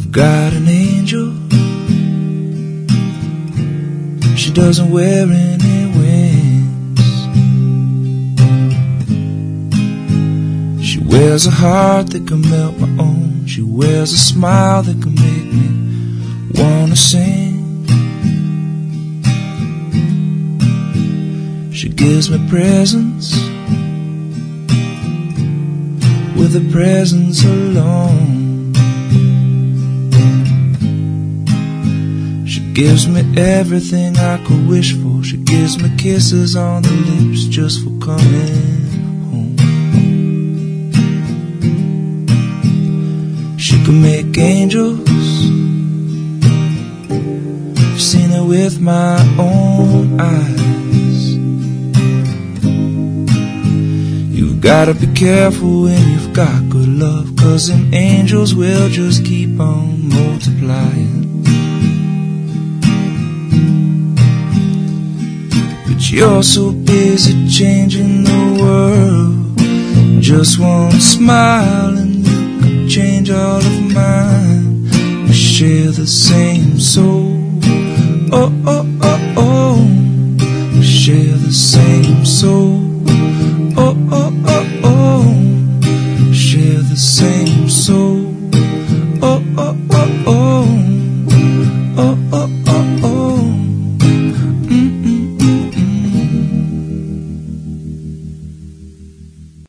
You've got an angel. She doesn't wear any wings. She wears a heart that can melt my own. She wears a smile that can make me wanna sing. She gives me presents with a presence alone. She gives me everything I could wish for. She gives me kisses on the lips just for coming home. She can make angels. I've seen it with my own eyes. You've gotta be careful when you've got good love, 'cause them angels will just keep on multiplying. But you're so busy changing the world. Just one smile and you could change all of mine. We share the same soul. Oh, oh, oh, oh. We share the same soul.